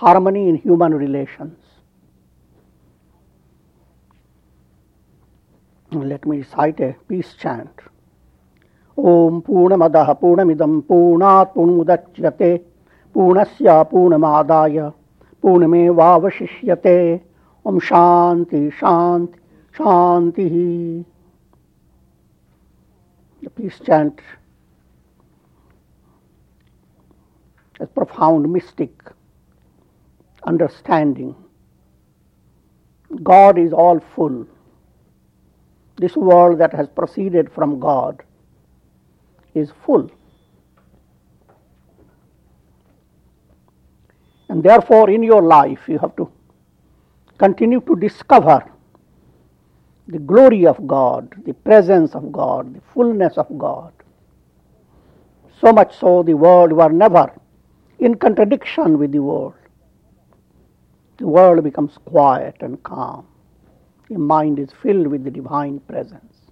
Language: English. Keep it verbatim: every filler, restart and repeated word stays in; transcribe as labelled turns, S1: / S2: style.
S1: harmony in human relations. Let me recite a peace chant. Om Purnamadaha Purnamidam Purnat Purnamudachyate Purnasya Purnamadaya Purnamevavashishyate. Om Shanti Shanti Shanti. The peace chant has profound mystic understanding. God is all full. This world that has proceeded from God is full. And therefore, in your life, you have to continue to discover the glory of God, the presence of God, the fullness of God. So much so, the world were never in contradiction with the world. The world becomes quiet and calm. The mind is filled with the divine presence.